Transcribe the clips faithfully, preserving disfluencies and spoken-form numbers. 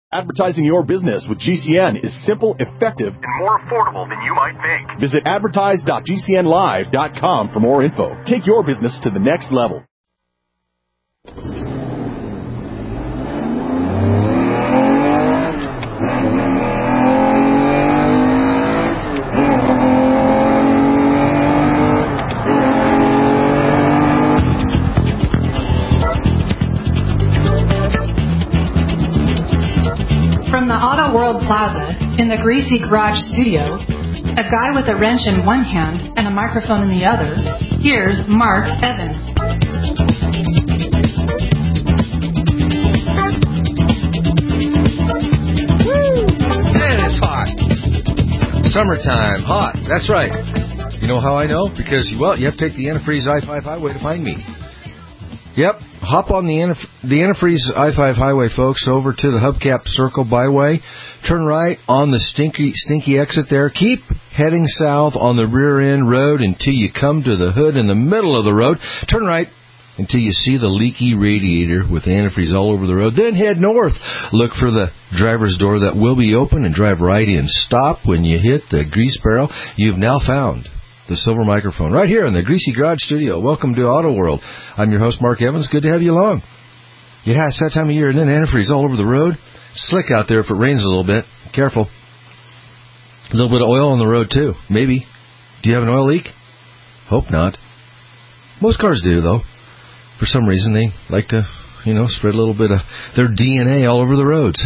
Advertising your business with G C N is simple, effective, and more affordable than you might think. Visit advertise dot g c n live dot com for more info. Take your business to the next level. From the Auto World Plaza in the Greasy Garage studio, a guy with a wrench in one hand and a microphone in the other, here's Mark Evans. Woo! Man, it's hot. Summertime, hot. That's right. You know how I know? Because, well, you have to take the Antifreeze I five highway to find me. Yep. Hop on the Antif- the Antifreeze I five highway, folks, over to the Hubcap Circle Byway. Turn right on the stinky, stinky exit there. Keep heading south on the rear end road until you come to the hood in the middle of the road. Turn right until you see the leaky radiator with antifreeze all over the road. Then head north. Look for the driver's door that will be open and drive right in. Stop when you hit the grease barrel. You've now found the Silver Microphone, right here in the Greasy Garage studio. Welcome to Auto World. I'm your host, Mark Evans. Good to have you along. Yeah, it's that time of year, and then antifreeze all over the road. Slick out there if it rains a little bit. Careful. A little bit of oil on the road, too. Maybe. Do you have an oil leak? Hope not. Most cars do, though. For some reason, they like to, you know, spread a little bit of their D N A all over the roads.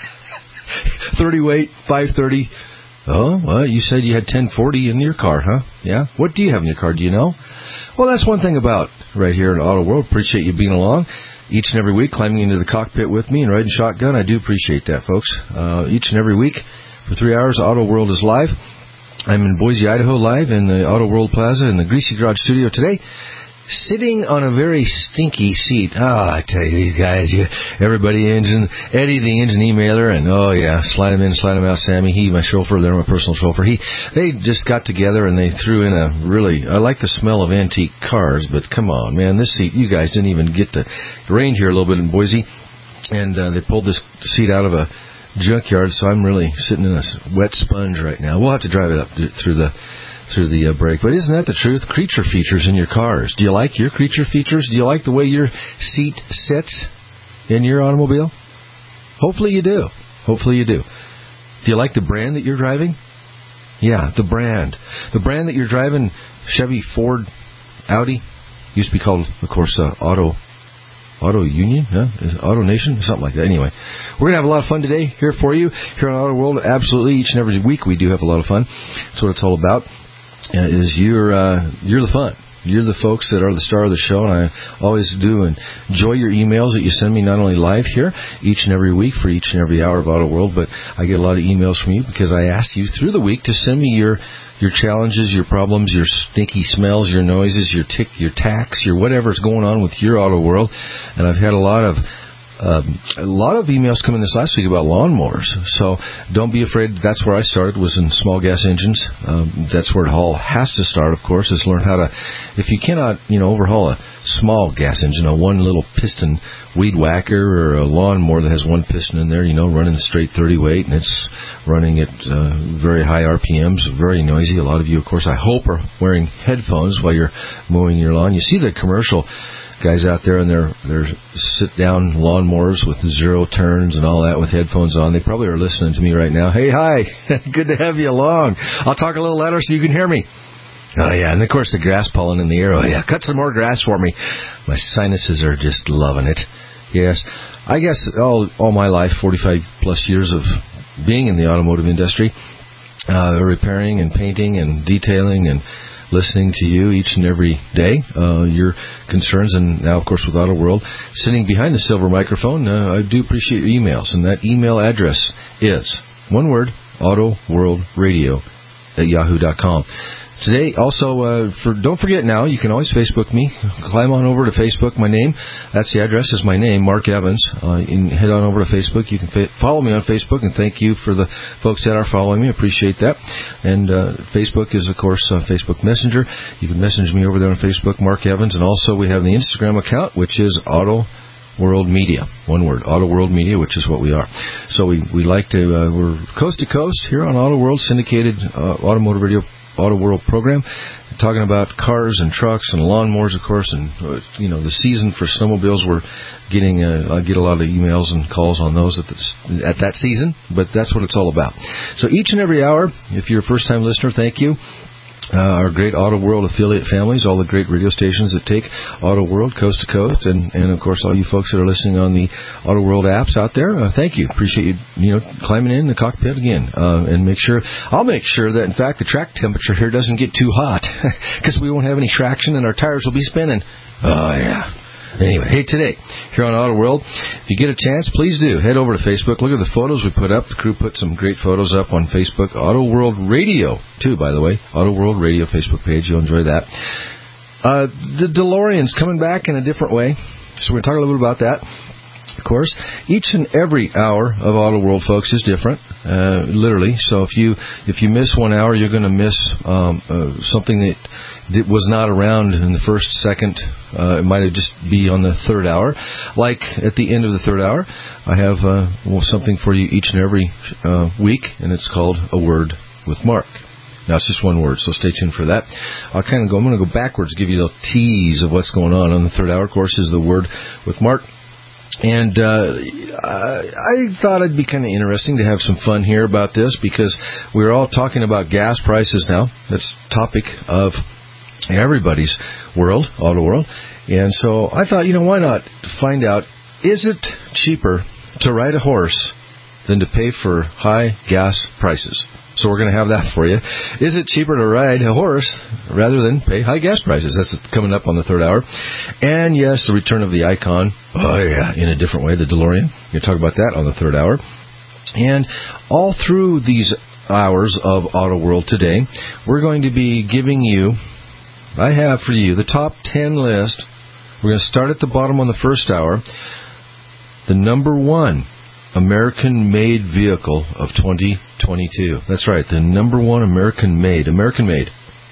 thirty weight, five thirty. Oh, well, you said you had ten forty in your car, huh? Yeah? What do you have in your car? Do you know? Well, that's one thing about right here in Auto World. Appreciate you being along each and every week, climbing into the cockpit with me and riding shotgun. I do appreciate that, folks. Uh, each and every week for three hours, Auto World is live. I'm in Boise, Idaho, live in the Auto World Plaza in the Greasy Garage studio today. Sitting on a very stinky seat. Ah, oh, I tell you, these guys, you, everybody, engine, Eddie, the engine emailer, and oh yeah, slide him in, slide him out, Sammy, he, my chauffeur, they're my personal chauffeur. He, they just got together and they threw in a really, I like the smell of antique cars, but come on, man, this seat, you guys didn't even get to, it rained here a little bit in Boise, and uh, they pulled this seat out of a junkyard, so I'm really sitting in a wet sponge right now. We'll have to drive it up through the through the uh, break. But isn't that the truth? Creature features in your cars. Do you like your creature features? Do you like the way your seat sits in your automobile? Hopefully you do. Hopefully you do. Do you like the brand that you're driving? Yeah, the brand. The brand that you're driving, Chevy, Ford, Audi, used to be called, of course, uh, Auto Auto Union, huh? Auto Nation, something like that. Anyway, we're going to have a lot of fun today here for you, here on Auto World. Absolutely, each and every week we do have a lot of fun. That's what it's all about. Uh, is you're uh, you're the fun. You're the folks that are the star of the show, and I always do enjoy your emails that you send me, not only live here each and every week for each and every hour of Auto World, but I get a lot of emails from you because I ask you through the week to send me your your challenges, your problems, your stinky smells, your noises, your tick, your tax, your whatever's going on with your Auto World. And I've had a lot of Um, a lot of emails come in this last week about lawnmowers, so don't be afraid. That's where I started, was in small gas engines. Um, that's where it all has to start, of course, is learn how to, if you cannot, you know, overhaul a small gas engine, a one little piston weed whacker or a lawnmower that has one piston in there, you know, running straight thirty weight, and it's running at uh, very high R P Ms, very noisy. A lot of you, of course, I hope are wearing headphones while you're mowing your lawn. You see the commercial guys out there in their, their sit-down lawnmowers with zero turns and all that with headphones on. They probably are listening to me right now. Hey, hi. Good to have you along. I'll talk a little louder so you can hear me. Oh, yeah. And, of course, the grass pollen in the air. Oh, yeah. Cut some more grass for me. My sinuses are just loving it. Yes. I guess all, all my life, forty-five plus years of being in the automotive industry, uh, repairing and painting and detailing and listening to you each and every day, uh, your concerns, and now, of course, with Auto World, sitting behind the silver microphone, uh, I do appreciate your emails, and that email address is, one word, autoworldradio at yahoo dot com. Today, also, uh, for don't forget now, you can always Facebook me. Climb on over to Facebook. My name, that's the address, is my name, Mark Evans. Uh, you can head on over to Facebook. You can fa- follow me on Facebook, and thank you for the folks that are following me. I appreciate that. And uh, Facebook is, of course, uh, Facebook Messenger. You can message me over there on Facebook, Mark Evans. And also, we have the Instagram account, which is Auto World Media. One word, Auto World Media, which is what we are. So we, we like to, uh, we're coast to coast here on Auto World, syndicated uh, automotive radio Auto World program, talking about cars and trucks and lawnmowers, of course, and, uh, you know, the season for snowmobiles. We're getting, uh, I get a lot of emails and calls on those at, the, at that season, but that's what it's all about. So each and every hour, if you're a first-time listener, thank you. Uh, our great Auto World affiliate families, all the great radio stations that take Auto World coast to coast, and, and of course all you folks that are listening on the Auto World apps out there, uh, thank you. Appreciate you, you know, climbing in the cockpit again, uh, and make sure, I'll make sure that in fact the track temperature here doesn't get too hot, because we won't have any traction and our tires will be spinning. Oh yeah. Anyway, hey, today, here on Auto World, if you get a chance, please do. Head over to Facebook. Look at the photos we put up. The crew put some great photos up on Facebook. Auto World Radio, too, by the way. Auto World Radio Facebook page. You'll enjoy that. Uh, the DeLorean's coming back in a different way. So we're going to talk a little bit about that. Of course, each and every hour of Auto World, folks, is different, uh, literally. So if you if you miss one hour, you're going to miss um, uh, something that, that was not around in the first, second. Uh, it might just be on the third hour. Like at the end of the third hour, I have uh, well, something for you each and every uh, week, and it's called A Word with Mark. Now, it's just one word, so stay tuned for that. I'll kind of go, I'm going to go backwards, give you a little tease of what's going on. On the third hour, of course, is The Word with Mark. And uh, I thought it'd be kind of interesting to have some fun here about this, because we're all talking about gas prices now. That's topic of everybody's world, Auto World. And so I thought, you know, why not find out, is it cheaper to ride a horse than to pay for high gas prices? So we're going to have that for you. Is it cheaper to ride a horse rather than pay high gas prices? That's coming up on the third hour. And yes, the return of the Icon. Oh, yeah, in a different way, the DeLorean. We'll talk about that on the third hour. And all through these hours of Auto World today, we're going to be giving you, I have for you, the top ten list. We're going to start at the bottom on the first hour. The number one American-made vehicle of twenty twenty-two. That's right, the number one American-made, American-made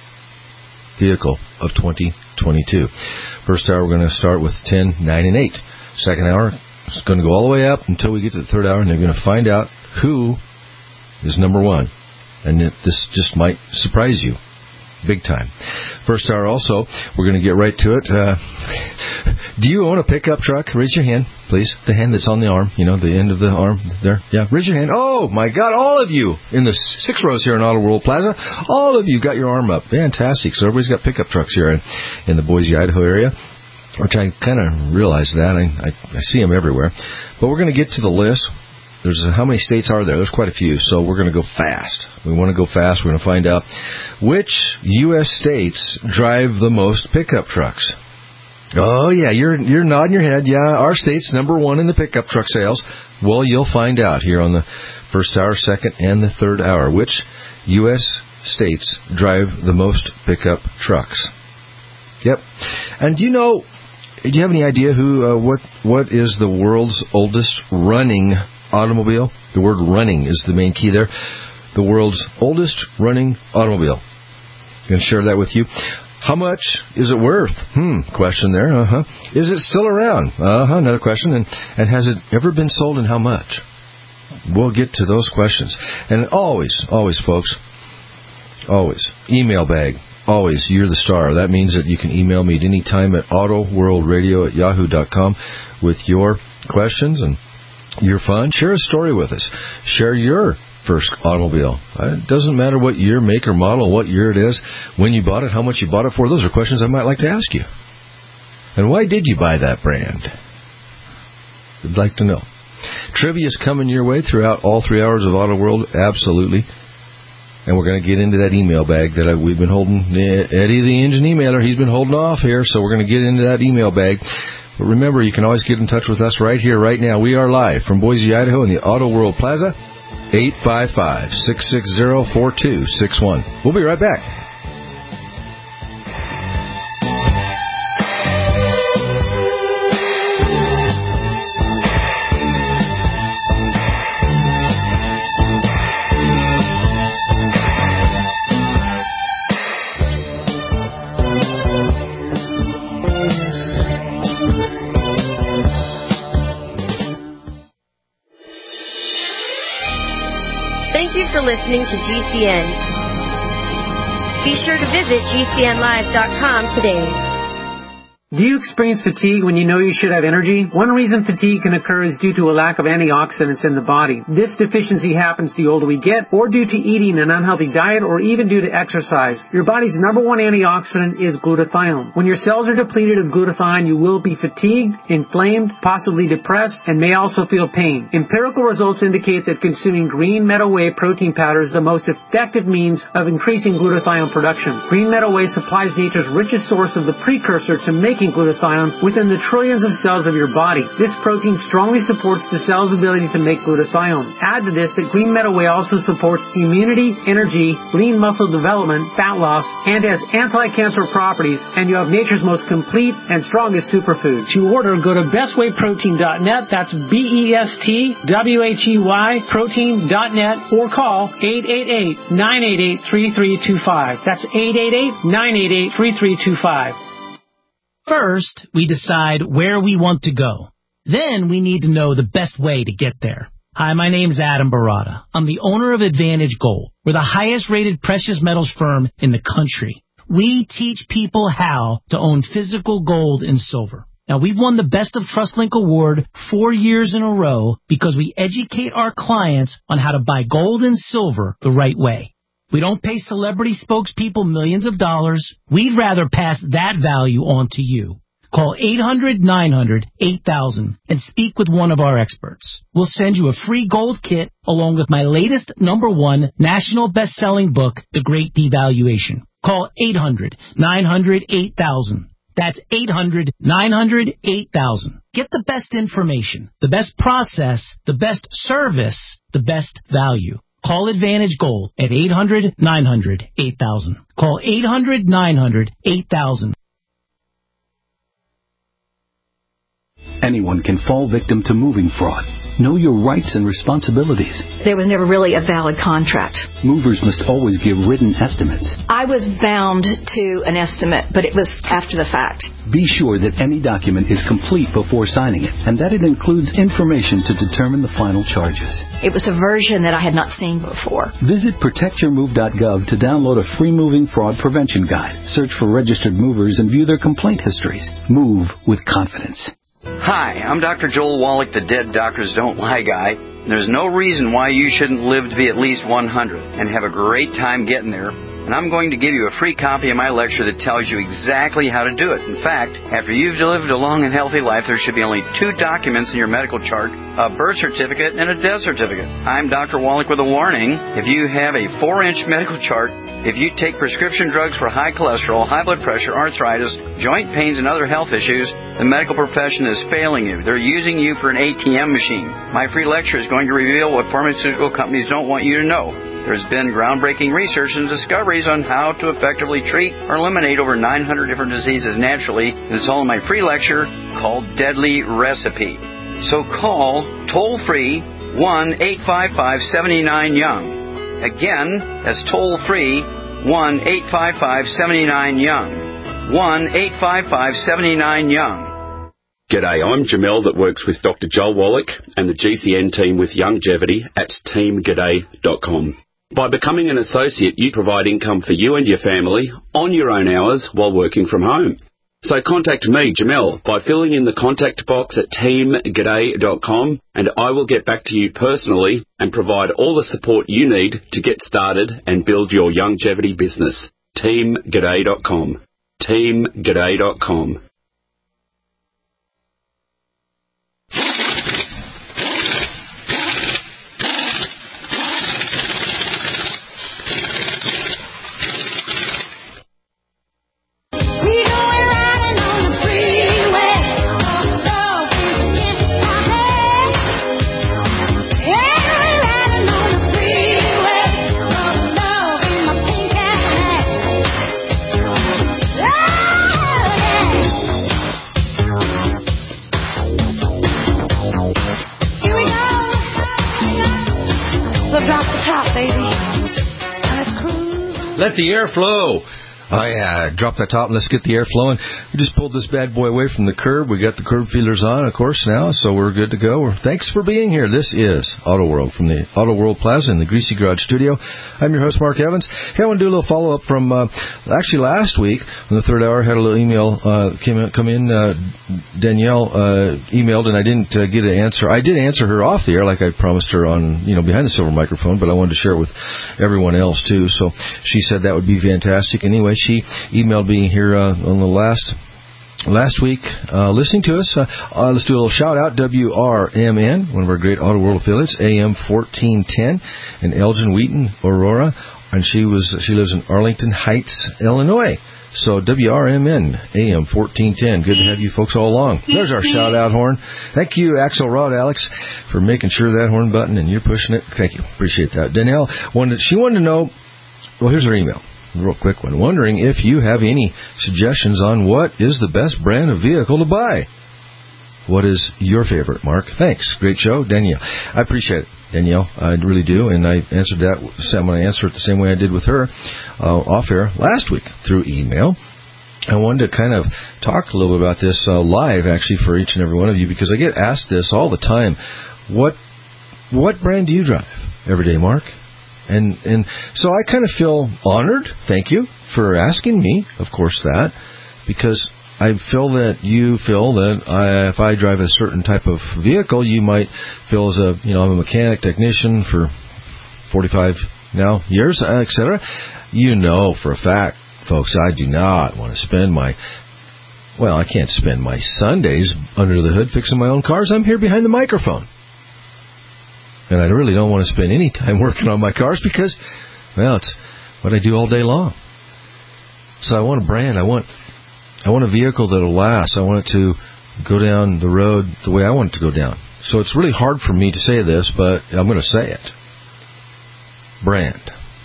vehicle of twenty twenty-two. First hour, we're going to start with ten, nine, and eight. Second hour, it's going to go all the way up until we get to the third hour, and they're going to find out who is number one. And it, this just might surprise you. Big time. First hour also, we're going to get right to it. Uh, do you own a pickup truck? Raise your hand, please. The hand that's on the arm, you know, the end of the arm there. Yeah, raise your hand. Oh, my God, all of you in the six rows here in Auto World Plaza, all of you got your arm up. Fantastic. So everybody's got pickup trucks here in, in the Boise, Idaho area, which I kind of realize that. I, I, I see them everywhere. But we're going to get to the list. There's how many states are there? There's quite a few, so we're going to go fast. We want to go fast. We're going to find out which U S states drive the most pickup trucks. Oh, yeah, you're you're nodding your head. Yeah, our state's number one in the pickup truck sales. Well, you'll find out here on the first hour, second, and the third hour, which U S states drive the most pickup trucks. Yep. And do you know, do you have any idea who, uh, what what is the world's oldest running automobile? The word running is the main key there. The world's oldest running automobile. I'm going to share that with you. How much is it worth? Hmm, question there. Uh-huh. Is it still around? Uh-huh, another question. And, and has it ever been sold, and how much? We'll get to those questions. And always, always, folks, always, email bag. Always, you're the star. That means that you can email me at any time at autoworldradio at yahoo dot com with your questions and your fun. Share a story with us. Share your first automobile. It doesn't matter what year, make, or model, what year it is, when you bought it, how much you bought it for. Those are questions I might like to ask you. And why did you buy that brand? I'd like to know. Trivia is coming your way throughout all three hours of Auto World. Absolutely. And we're going to get into that email bag that we've been holding. Eddie, the engine emailer, he's been holding off here, so we're going to get into that email bag. But remember, you can always get in touch with us right here, right now. We are live from Boise, Idaho in the Auto World Plaza, eight five five, six six zero, four two six one. We'll be right back. Thank you for listening to G C N. Be sure to visit G C N live dot com today. Do you experience fatigue when you know you should have energy? One reason fatigue can occur is due to a lack of antioxidants in the body. This deficiency happens the older we get, or due to eating an unhealthy diet, or even due to exercise. Your body's number one antioxidant is glutathione. When your cells are depleted of glutathione, you will be fatigued, inflamed, possibly depressed, and may also feel pain. Empirical results indicate that consuming green meadow whey protein powder is the most effective means of increasing glutathione production. Green meadow whey supplies nature's richest source of the precursor to make glutathione within the trillions of cells of your body. This protein strongly supports the cell's ability to make glutathione. Add to this that green meadow whey also supports immunity, energy, lean muscle development, fat loss, and has anti-cancer properties, and you have nature's most complete and strongest superfood. To order, go to best whey protein dot net. That's B E S T W H E Y protein dot net, or call eight eight eight, nine eight eight, three three two five. That's eight eight eight, nine eight eight, three three two five. First, we decide where we want to go. Then we need to know the best way to get there. Hi, my name's Adam Barata. I'm the owner of Advantage Gold. We're the highest-rated precious metals firm in the country. We teach people how to own physical gold and silver. Now, we've won the Best of TrustLink Award four years in a row because we educate our clients on how to buy gold and silver the right way. We don't pay celebrity spokespeople millions of dollars. We'd rather pass that value on to you. Call eight hundred, nine hundred, eight thousand and speak with one of our experts. We'll send you a free gold kit along with my latest number one national best-selling book, The Great Devaluation. Call eight hundred, nine hundred, eight thousand. That's eight hundred, nine hundred, eight thousand. Get the best information, the best process, the best service, the best value. Call Advantage Gold at eight hundred, nine hundred, eight thousand. Call eight hundred, nine hundred, eight thousand. Anyone can fall victim to moving fraud. Know your rights and responsibilities. There was never really a valid contract. Movers must always give written estimates. I was bound to an estimate, but it was after the fact. Be sure that any document is complete before signing it, and that it includes information to determine the final charges. It was a version that I had not seen before. Visit protect your move dot gov to download a free moving fraud prevention guide. Search for registered movers and view their complaint histories. Move with confidence. Hi, I'm Doctor Joel Wallach, the Dead Doctors Don't Lie guy. There's no reason why you shouldn't live to be at least one hundred and have a great time getting there. And I'm going to give you a free copy of my lecture that tells you exactly how to do it. In fact, after you've lived a long and healthy life, there should be only two documents in your medical chart, a birth certificate and a death certificate. I'm Doctor Wallach with a warning. If you have a four-inch medical chart, if you take prescription drugs for high cholesterol, high blood pressure, arthritis, joint pains, and other health issues, the medical profession is failing you. They're using you for an A T M machine. My free lecture is going to reveal what pharmaceutical companies don't want you to know. There's been groundbreaking research and discoveries on how to effectively treat or eliminate over nine hundred different diseases naturally. And it's all in my free lecture called Deadly Recipe. So call toll-free one eight five five, seven nine young. Again, that's toll-free one eight five five, seven nine young. one eight five five, seven nine young. G'day, I'm Jamel that works with Doctor Joel Wallach and the G C N team with Longevity at team g'day dot com. By becoming an associate, you provide income for you and your family on your own hours while working from home. So contact me, Jamel, by filling in the contact box at team g'day dot com, and I will get back to you personally and provide all the support you need to get started and build your longevity business. team g'day dot com. team g'day dot com. Let the air flow. Oh, yeah. Drop that top and let's get the air flowing. We just pulled this bad boy away from the curb. We got the curb feelers on, of course, now, so we're good to go. Thanks for being here. This is Auto World from the Auto World Plaza in the Greasy Garage studio. I'm your host, Mark Evans. Hey, I want to do a little follow-up from, uh, actually last week, in the third hour, had a little email uh, came in, come in. Uh, Danielle uh, emailed, and I didn't uh, get an answer. I did answer her off the air, like I promised her on, you know, behind the silver microphone, but I wanted to share it with everyone else, too. So she said that would be fantastic. Anyway, she emailed me here uh, on the last last week, uh, listening to us. Uh, uh, let's do a little shout out. W R M N, one of our great Auto World affiliates, A M fourteen ten, and Elgin Wheaton, Aurora, and she was she lives in Arlington Heights, Illinois. So W R M N, A M fourteen ten. Good to have you folks all along. There's our shout out horn. Thank you, Axelrod Alex, for making sure that horn button and you're pushing it. Thank you. Appreciate that. Danielle wanted she wanted to know. Well, here's her email. Real quick one. Wondering if you have any suggestions on what is the best brand of vehicle to buy. What is your favorite, Mark? Thanks. Great show, Danielle. I appreciate it, Danielle. I really do, and I answered that. I'm going to answer it the same way I did with her uh, off air last week through email. I wanted to kind of talk a little bit about this uh, live, actually, for each and every one of you, because I get asked this all the time. What what brand do you drive every day, Mark? And and so I kind of feel honored, thank you, for asking me, of course, that, because I feel that you feel that I, if I drive a certain type of vehicle, you might feel as a, you know, I'm a mechanic technician for forty-five now years, et cetera. You know for a fact, folks, I do not want to spend my, well, I can't spend my Sundays under the hood fixing my own cars. I'm here behind the microphone. And I really don't want to spend any time working on my cars because, well, it's what I do all day long. So I want a brand. I want I want a vehicle that will last. I want it to go down the road the way I want it to go down. So it's really hard for me to say this, but I'm going to say it. Brand.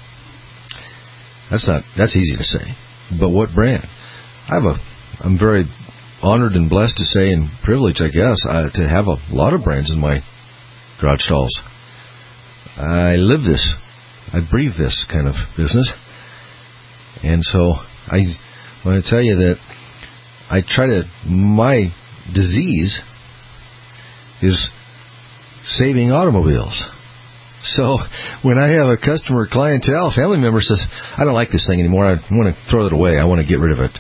That's not that's easy to say. But what brand? I have a I'm very honored and blessed to say, and privileged, I guess, uh, to have a lot of brands in my garage stalls. I live this. I breathe this kind of business. And so I want to tell you that I try to, my disease is saving automobiles. So when I have a customer, clientele, family member says, I don't like this thing anymore, I want to throw it away, I want to get rid of it.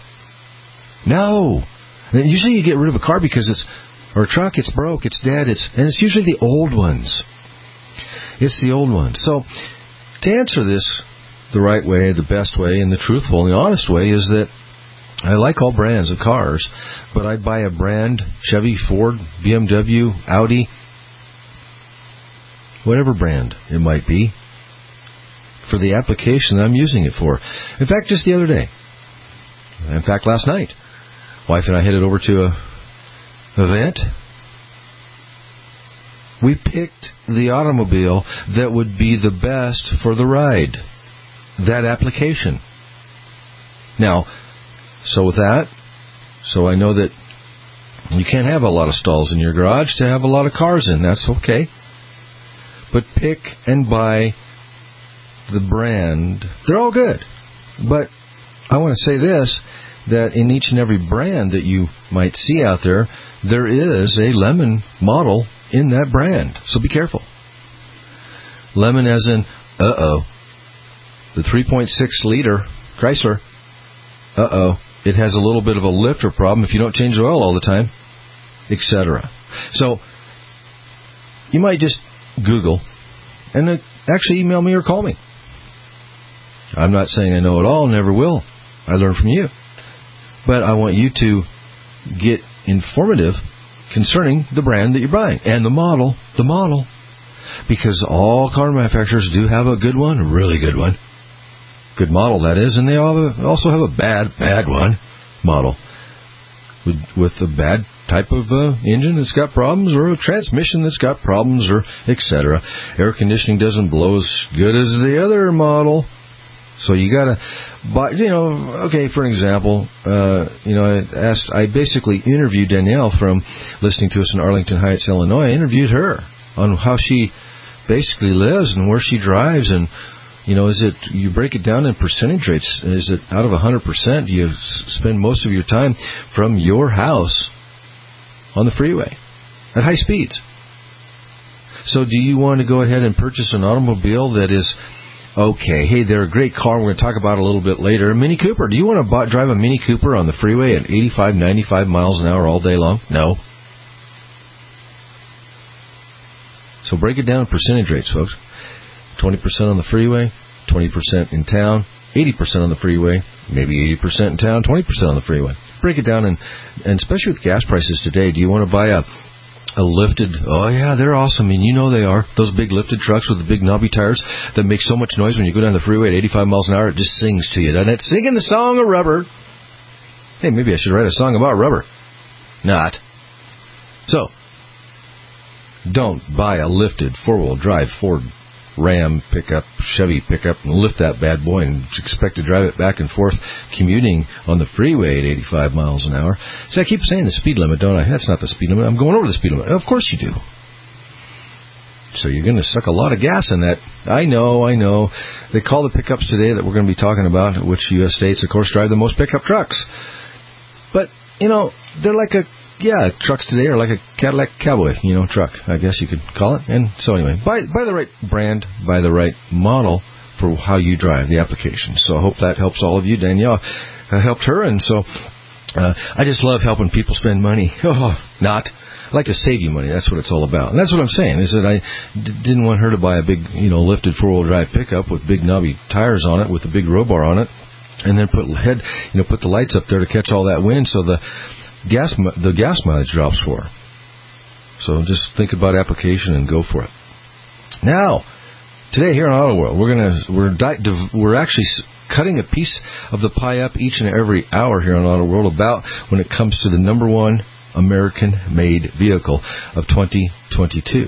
No. Usually you get rid of a car because it's, or a truck, it's broke, it's dead, it's and it's usually the old ones. It's the old ones. So to answer this the right way, the best way, and the truthful and the honest way is that I like all brands of cars, but I'd buy a brand, Chevy, Ford, B M W, Audi, whatever brand it might be, for the application that I'm using it for. In fact, just the other day, in fact, last night, wife and I headed over to a event. We picked the automobile that would be the best for the ride. That application. Now, so with that, so I know that you can't have a lot of stalls in your garage to have a lot of cars in. That's okay. But pick and buy the brand. They're all good. But I want to say this, that in each and every brand that you might see out there, there is a lemon model in that brand. So be careful. Lemon as in, uh-oh, the three point six liter Chrysler, uh-oh, it has a little bit of a lifter problem if you don't change oil all the time, et cetera. So you might just Google and actually email me or call me. I'm not saying I know it all, never will. I learn from you. But I want you to get informative concerning the brand that you're buying and the model, the model, because all car manufacturers do have a good one, a really good one, good model that is, and they also have a bad, bad one model with, with a bad type of uh, engine that's got problems, or a transmission that's got problems, or et cetera. Air conditioning doesn't blow as good as the other model. So you gotta buy, you know, okay, for example, uh, you know, I asked, I basically interviewed Danielle from listening to us in Arlington Heights, Illinois. I interviewed her on how she basically lives and where she drives and You know, is it, you break it down in percentage rates, is it out of one hundred percent, do you spend most of your time from your house on the freeway at high speeds? So do you want to go ahead and purchase an automobile that is, okay, hey, they're a great car, we're going to talk about it a little bit later, a Mini Cooper. Do you want to buy, drive a Mini Cooper on the freeway at eighty-five, ninety-five miles an hour all day long? No. So break it down in percentage rates, folks. twenty percent on the freeway, twenty percent in town, eighty percent on the freeway, maybe eighty percent in town, twenty percent on the freeway. Break it down, and, and especially with gas prices today, do you want to buy a, a lifted, oh yeah, they're awesome, and you know they are, those big lifted trucks with the big knobby tires that make so much noise when you go down the freeway at eighty-five miles an hour, it just sings to you, doesn't it? Singing the song of rubber. Hey, maybe I should write a song about rubber. Not. So, don't buy a lifted four-wheel drive Ford Ram pickup, Chevy pickup, and lift that bad boy and expect to drive it back and forth commuting on the freeway at eighty-five miles an hour. See, I keep saying the speed limit, don't I? That's not the speed limit. I'm going over the speed limit. Of course you do. So you're going to suck a lot of gas in that. I know, I know. They call the pickups today that we're going to be talking about, which U S states, of course, drive the most pickup trucks. But, you know, they're like a Yeah, trucks today are like a Cadillac Cowboy, you know, truck, I guess you could call it. And so anyway, buy, buy the right brand, buy the right model for how you drive the application. So I hope that helps all of you. Danielle uh, helped her, and so uh, I just love helping people spend money. Oh, not. I like to save you money. That's what it's all about. And that's what I'm saying, is that I d- didn't want her to buy a big, you know, lifted four-wheel drive pickup with big knobby tires on it, with a big row bar on it, and then put head, you know, put the lights up there to catch all that wind so the gas the gas mileage drops for her. So just think about application and go for it. Now, today here on Auto World, we're gonna we're di- we're actually cutting a piece of the pie up each and every hour here on Auto World about when it comes to the number one American-made vehicle of twenty twenty-two.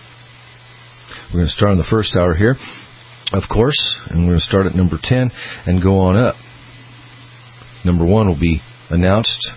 We're going to start on the first hour here, of course, and we're going to start at number ten and go on up. Number one will be announced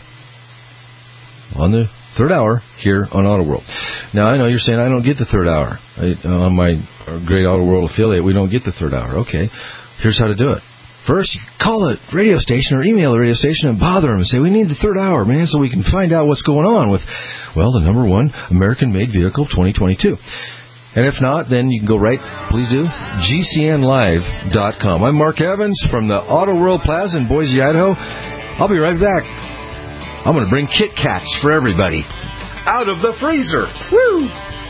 on the third hour here on Auto World. Now, I know you're saying I don't get the third hour. I, on my great Auto World affiliate, we don't get the third hour. Okay, here's how to do it. First, you call the radio station or email the radio station and bother them and say, we need the third hour, man, so we can find out what's going on with, well, the number one American-made vehicle twenty twenty-two. And if not, then you can go right, please do, G C N live dot com. I'm Mark Evans from the Auto World Plaza in Boise, Idaho. I'll be right back. I'm going to bring Kit Kats for everybody out of the freezer. Woo!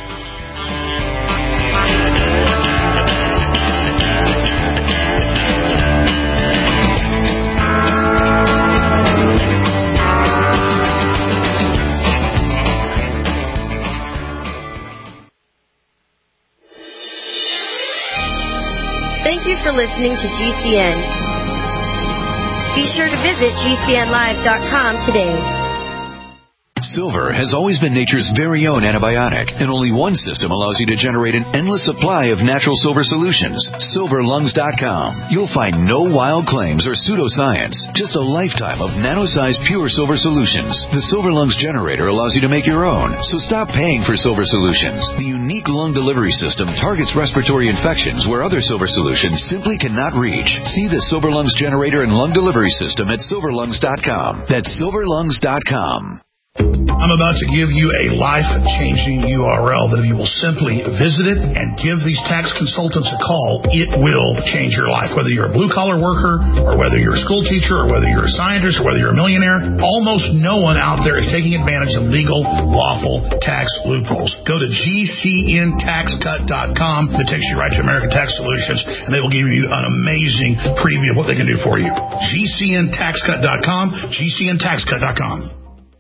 Thank you for listening to G C N. Be sure to visit G C N live dot com today. Silver has always been nature's very own antibiotic, and only one system allows you to generate an endless supply of natural silver solutions. Silver Lungs dot com. You'll find no wild claims or pseudoscience, just a lifetime of nano-sized pure silver solutions. The Silver Lungs generator allows you to make your own, so stop paying for silver solutions. The unique lung delivery system targets respiratory infections where other silver solutions simply cannot reach. See the Silver Lungs generator and lung delivery system at Silver Lungs dot com. That's Silver Lungs dot com. I'm about to give you a life-changing U R L that if you will simply visit it and give these tax consultants a call, it will change your life. Whether you're a blue-collar worker or whether you're a school teacher or whether you're a scientist or whether you're a millionaire, almost no one out there is taking advantage of legal, lawful tax loopholes. Go to G C N tax cut dot com. It takes you right to American Tax Solutions, and they will give you an amazing preview of what they can do for you. G C N tax cut dot com, G C N tax cut dot com.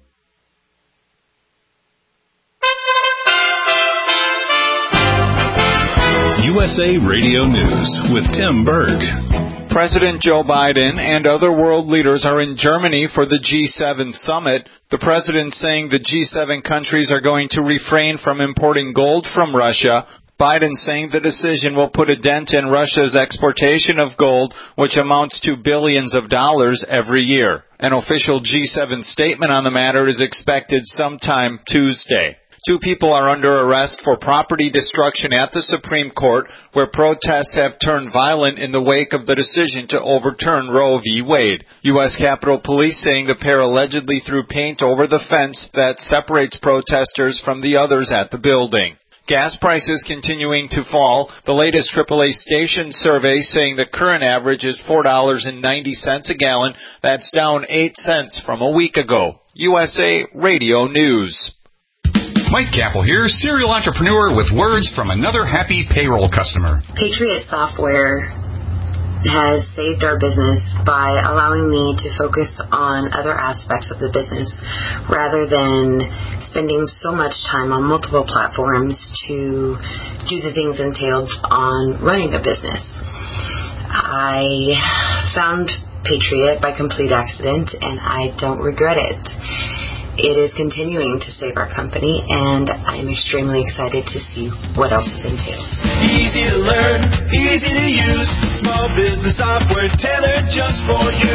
U S A Radio News with Tim Berg. President Joe Biden and other world leaders are in Germany for the G seven summit. The president saying the G seven countries are going to refrain from importing gold from Russia. Biden saying the decision will put a dent in Russia's exportation of gold, which amounts to billions of dollars every year. An official G seven statement on the matter is expected sometime Tuesday. Two people are under arrest for property destruction at the Supreme Court, where protests have turned violent in the wake of the decision to overturn Roe v. Wade. U S Capitol Police saying the pair allegedly threw paint over the fence that separates protesters from the others at the building. Gas prices continuing to fall. The latest triple A station survey saying the current average is four dollars and ninety cents a gallon. That's down eight cents from a week ago. U S A Radio News. Mike Capel here, serial entrepreneur with words from another happy payroll customer. Patriot Software has saved our business by allowing me to focus on other aspects of the business rather than spending so much time on multiple platforms to do the things entailed on running a business. I found Patriot by complete accident, and I don't regret it. It is continuing to save our company, and I'm extremely excited to see what else it entails. Easy to learn, easy to use, small business software tailored just for you.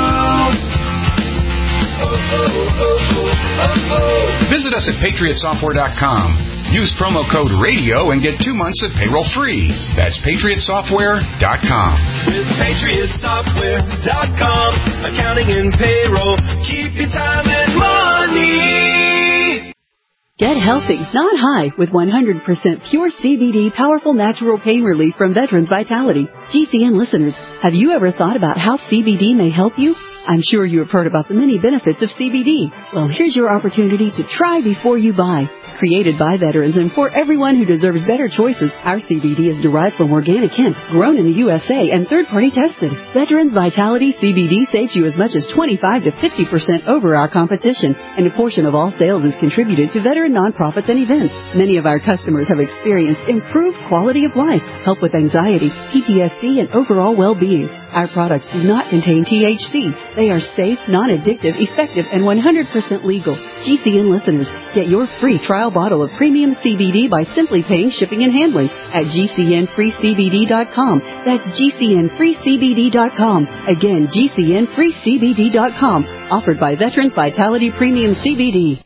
Oh, oh, oh, oh, oh, oh. Visit us at patriot software dot com. Use promo code RADIO and get two months of payroll free. That's patriot software dot com. With patriot software dot com, accounting and payroll, keep your time and money. Get healthy, not high, with one hundred percent pure C B D powerful natural pain relief from Veterans Vitality. G C N listeners, have you ever thought about how C B D may help you? I'm sure you have heard about the many benefits of C B D. Well, here's your opportunity to try before you buy. Created by veterans and for everyone who deserves better choices, our C B D is derived from organic hemp, grown in the U S A and third-party tested. Veterans Vitality C B D saves you as much as twenty-five to fifty percent over our competition, and a portion of all sales is contributed to veteran nonprofits and events. Many of our customers have experienced improved quality of life, help with anxiety, P T S D, and overall well-being. Our products do not contain T H C. They are safe, non-addictive, effective, and one hundred percent legal. G C N listeners, get your free trial bottle of premium C B D by simply paying shipping and handling at G C N free C B D dot com. That's G C N free C B D dot com. Again, G C N free C B D dot com. Offered by Veterans Vitality Premium C B D.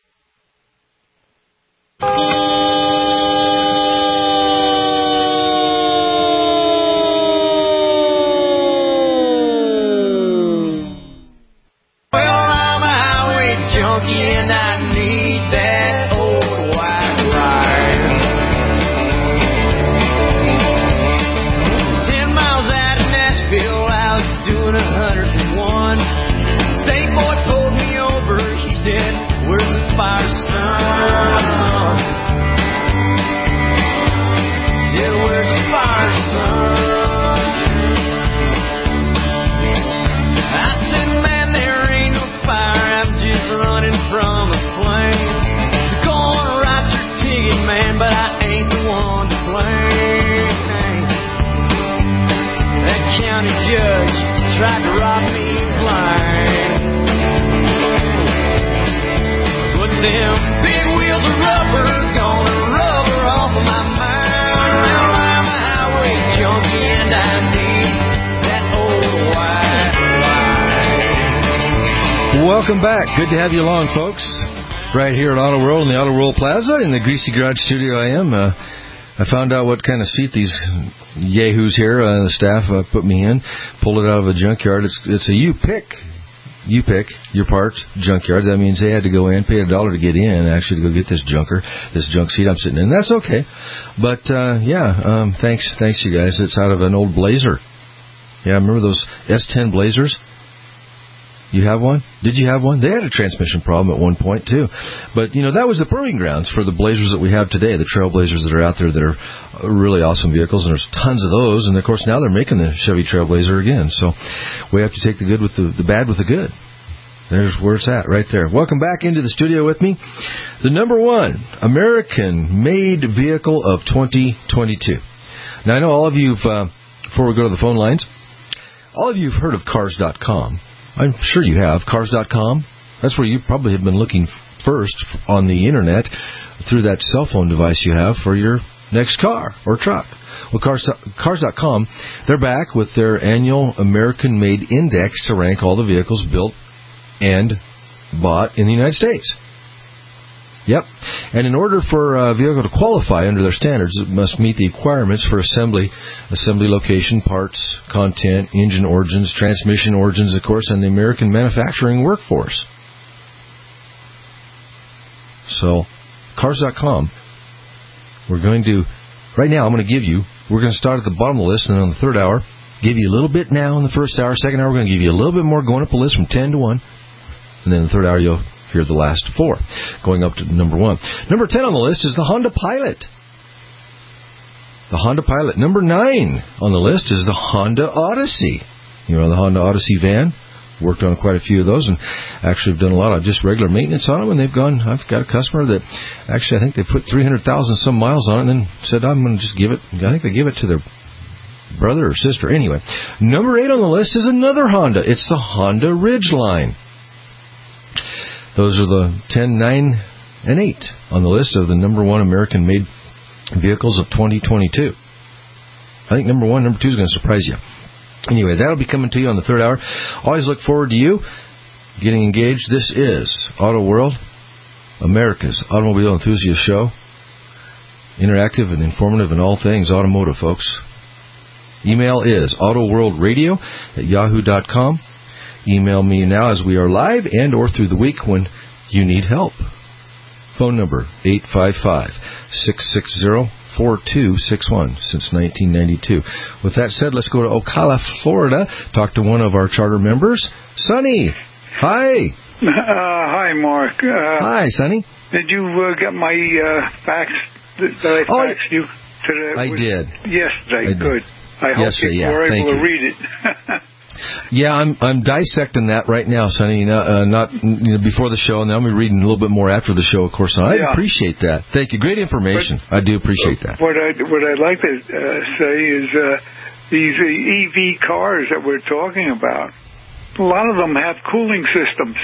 And I need that old white ride. Ten miles out of Nashville, I was doing a hundred and one. State boy pulled me over. He said, "Where's the fire, son?" He said, "Where's the fire, son?" I said, "Man, there ain't no fire. I'm just running from a flame. Go on, write your ticket, man, but I ain't the one to blame." That county judge tried to rob me blind. But them big wheels of rubber gonna rubber off of my mind. Now I'm a highway junkie and I need that old white ride. Welcome back. Good to have you along, folks. Right here at Auto World in the Auto World Plaza in the Greasy Garage studio I am. Uh, I found out what kind of seat these yahoos here, uh, the staff, uh, put me in. Pulled it out of a junkyard. It's it's a U-Pick. You pick your part junkyard. That means they had to go in, pay a dollar to get in, actually, to go get this junker, this junk seat I'm sitting in. That's okay. But, uh, yeah, um, thanks, thanks, you guys. It's out of an old Blazer. Yeah, remember those S ten Blazers? You have one? Did you have one? They had a transmission problem at one point, too. But, you know, that was the proving grounds for the Blazers that we have today, the Trailblazers that are out there that are really awesome vehicles, and there's tons of those. And, of course, now they're making the Chevy Trailblazer again. So we have to take the good with the, the bad with the good. There's where it's at right there. Welcome back into the studio with me. The number one American-made vehicle of twenty twenty-two. Now, I know all of you, uh, before we go to the phone lines, all of you have heard of cars dot com. I'm sure you have. cars dot com. That's where you probably have been looking first on the Internet through that cell phone device you have for your next car or truck. Well, cars dot com, they're back with their annual American-made index to rank all the vehicles built and bought in the United States. Yep. And in order for a vehicle to qualify under their standards, it must meet the requirements for assembly, assembly location, parts, content, engine origins, transmission origins, of course, and the American manufacturing workforce. So, cars dot com, we're going to, right now I'm going to give you, we're going to start at the bottom of the list, and on the third hour, give you a little bit now in the first hour. Second hour, we're going to give you a little bit more going up the list from ten to one. And then in the third hour, you'll hear the last four, going up to number one. Number ten on the list is the Honda Pilot. The Honda Pilot. Number nine on the list is the Honda Odyssey. You know, the Honda Odyssey van. Worked on quite a few of those, and actually have done a lot of just regular maintenance on them, and they've gone, I've got a customer that actually, I think they put three hundred thousand some miles on it, and then said, I'm going to just give it, I think they give it to their brother or sister. Anyway, number eight on the list is another Honda. It's the Honda Ridgeline. Those are the ten, nine, and eight on the list of the number one American-made vehicles of twenty twenty-two. I think number one, number two is going to surprise you. Anyway, that'll be coming to you on the third hour. Always look forward to you getting engaged. This is Auto World, America's automobile enthusiast show. Interactive and informative in all things automotive, folks. Email is autoworldradio at yahoo dot com. Email me now as we are live and or through the week when you need help. Phone number eight five five, six six zero, four two six one since nineteen ninety-two. With that said, let's go to Ocala, Florida. Talk to one of our charter members, Sonny. Hi. Uh, hi, Mark. Uh, hi, Sonny. Did you uh, get my uh, fax that, that I oh, faxed you today? I did. Yesterday. I did. Good. I hope yes, sir, you yeah. were Thank able you. to read it. Yeah, I'm I'm dissecting that right now, Sonny. Uh, not you know, before the show, and then I'll be reading a little bit more after the show, of course. I yeah. appreciate that. Thank you. Great information. But, I do appreciate that. What I what I'd like to uh, say is uh, these E V cars that we're talking about. A lot of them have cooling systems.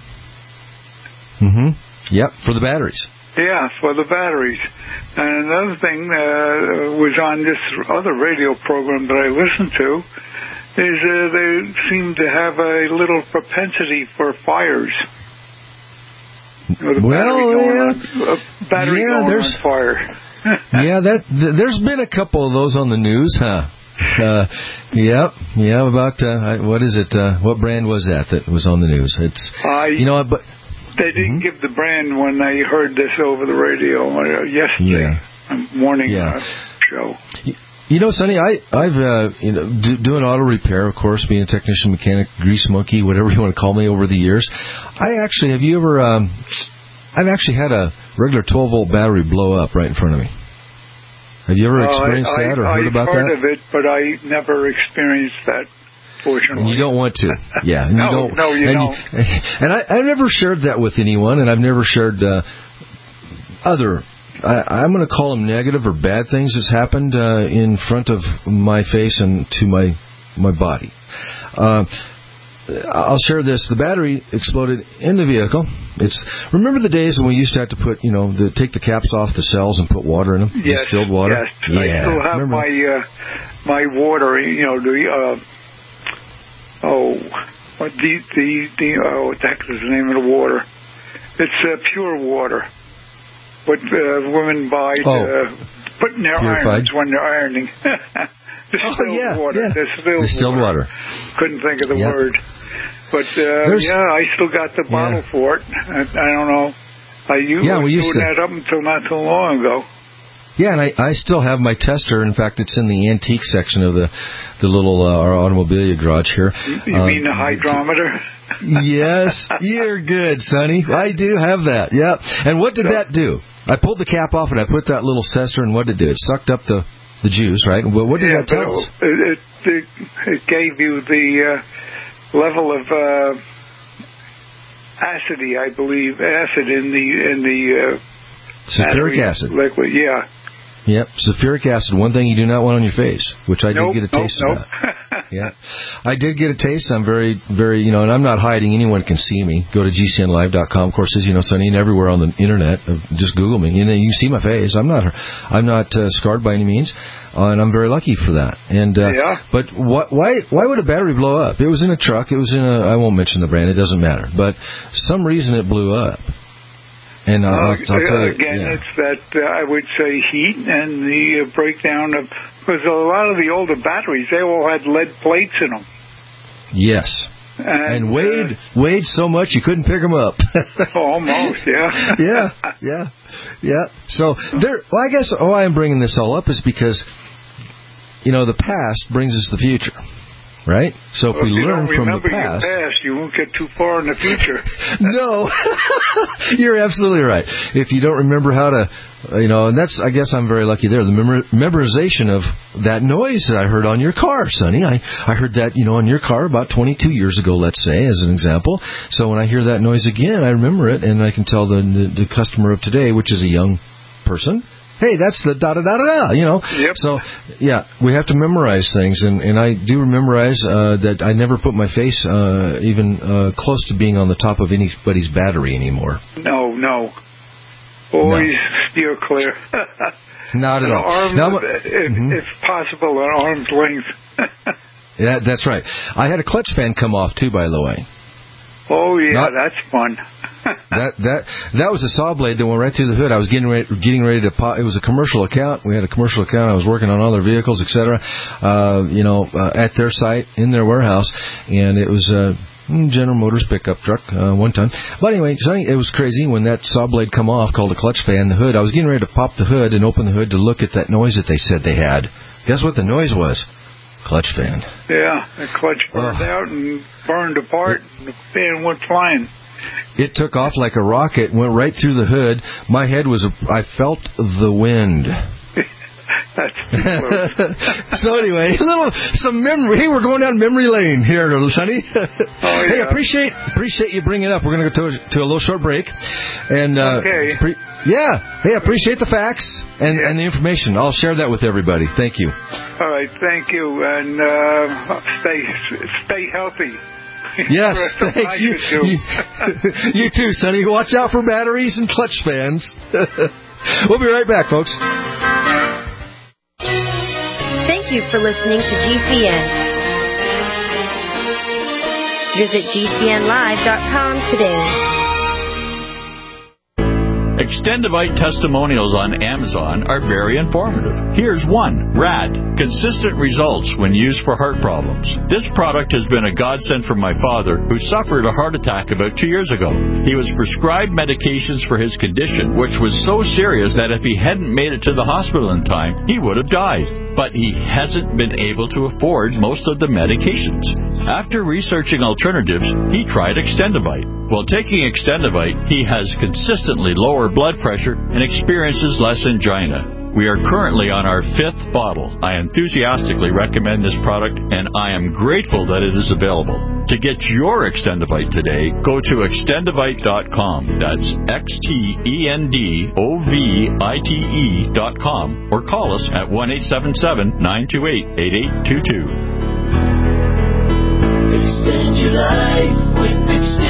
Mm-hmm. Yep, for the batteries. Yeah, for the batteries. And another thing uh, was on this other radio program that I listened to. Is uh, they seem to have a little propensity for fires. With a well, battery going yeah, on, a battery yeah, going there's, on fire. yeah, that th- there's been a couple of those on the news, huh? Uh, yep, yeah. About uh, what is it? Uh, what brand was that that was on the news? It's uh, you know, but they didn't mm-hmm. give the brand when I heard this over the radio uh, yesterday. Yeah. Morning yeah. uh, show. You know, Sonny, I, I've, uh, you know, do, doing auto repair, of course, being a technician, mechanic, grease monkey, whatever you want to call me over the years. I actually, have you ever, um, I've actually had a regular twelve volt battery blow up right in front of me. Have you ever experienced uh, I, that or I, heard I've about heard that? I've heard of it, but I never experienced that, fortunately. And you don't want to. Yeah. And no, you don't, no, you and don't. You, and I, I've never shared that with anyone, and I've never shared, uh, other I, I'm going to call them negative or bad things that's happened uh, in front of my face and to my my body. Uh, I'll share this. The battery exploded in the vehicle. It's remember the days when we used to have to put, you know, the, take the caps off the cells and put water in them? Yes, distilled water? Yes, yeah. I still have remember? my uh, my water, you know, the, uh, oh, what the, the, the, oh, what the heck is the name of the water? It's uh, pure water. What uh, women buy to oh, uh, put in their purified. irons when they're ironing. Distilled oh, yeah, water. Yeah. Distilled, Distilled water. water. Couldn't think of the yep. word. But, uh, yeah, I still got the bottle yeah. for it. I, I don't know. I used, yeah, we used doing to. that up until not too long ago. Yeah, and I, I still have my tester. In fact, it's in the antique section of the the little uh, our automobilia garage here. You um, mean the hydrometer? Yes, you're good, Sonny. I do have that. Yeah. And what did so, that do? I pulled the cap off and I put that little tester, and what did it do? It sucked up the, the juice, right? Well, what did yeah, that tell us? It, it, it gave you the uh, level of uh, acidity, I believe, acid in the in the uh, sulfuric acid liquid. Yeah. Yep, sulfuric acid, one thing you do not want on your face, which I nope, did get a taste nope, of nope. that. Yeah, I did get a taste. I'm very, very, you know, and I'm not hiding. Anyone can see me. Go to G C N live dot com. Of course, as you know, Sonny, and everywhere on the internet. Just Google me, and then you can see my face. I'm not, I'm not uh, scarred by any means, uh, and I'm very lucky for that. And uh, yeah. But what, why, why would a battery blow up? It was in a truck. It was in a. I won't mention the brand. It doesn't matter. But some reason it blew up. And uh, I'll, I'll tell you, again, yeah. it's that uh, I would say heat and the uh, breakdown of, because a lot of the older batteries, they all had lead plates in them. Yes. And, and weighed uh, weighed so much you couldn't pick them up. Almost, yeah. yeah, yeah, yeah. So there. Well, I guess why I'm bringing this all up is because, you know, the past brings us the future, right? So if well, we if you learn don't from the remember past, your past, you won't get too far in the future. No, you're absolutely right. If you don't remember how to, you know, and that's, I guess I'm very lucky there. The memor- memorization of that noise that I heard on your car, Sonny. I, I heard that, you know, on your car about twenty-two years ago, let's say, as an example. So when I hear that noise again, I remember it, and I can tell the, the, the customer of today, which is a young person, hey, that's the da-da-da-da-da, you know. Yep. So, yeah, we have to memorize things, and, and I do memorize uh, that I never put my face uh, even uh, close to being on the top of anybody's battery anymore. No, no. Always no. steer clear. Not at all. Arm, now, if, mm-hmm. if possible, at arm's length. Yeah, that's right. I had a clutch fan come off, too, by the way. Oh, yeah, Not, that's fun. that that that was a saw blade that went right through the hood. I was getting ready, getting ready to pop. It was a commercial account. We had a commercial account. I was working on other vehicles, et cetera, uh, you know, uh, at their site, in their warehouse. And it was a General Motors pickup truck, uh, one ton. But anyway, it was crazy when that saw blade come off, called a clutch fan, the hood. I was getting ready to pop the hood and open the hood to look at that noise that they said they had. Guess what the noise was? Clutch fan. Yeah, the clutch burned oh. out and burned apart, it, and the fan went flying. It took off like a rocket, went right through the hood. My head was, I felt the wind. That's too close. So anyway, a little some memory. Hey, we're going down memory lane here, little Sonny. Oh, yeah. Hey, appreciate appreciate you bringing it up. We're going to go to, to a little short break, and uh, okay. Pre- yeah, hey, appreciate the facts and, yeah. and the information. I'll share that with everybody. Thank you. All right, thank you, and uh, stay stay healthy. Yes, thanks. You, you, you too, Sonny. Watch out for batteries and clutch fans. We'll be right back, folks. Thank you for listening to G C N. Visit G C N live dot com today. Extendivite testimonials on Amazon are very informative. Here's one. Rad. Consistent results when used for heart problems. This product has been a godsend for my father, who suffered a heart attack about two years ago. He was prescribed medications for his condition, which was so serious that if he hadn't made it to the hospital in time, he would have died. But he hasn't been able to afford most of the medications. After researching alternatives, he tried Extendivite. While taking Extendivite, he has consistently lower blood pressure and experiences less angina. We are currently on our fifth bottle. I enthusiastically recommend this product, and I am grateful that it is available. To get your Extendivite today, go to extendivite dot com. That's X T E N D O V I T E dot com, or call us at one eight seven seven, nine two eight, eight eight two two. Extend your life with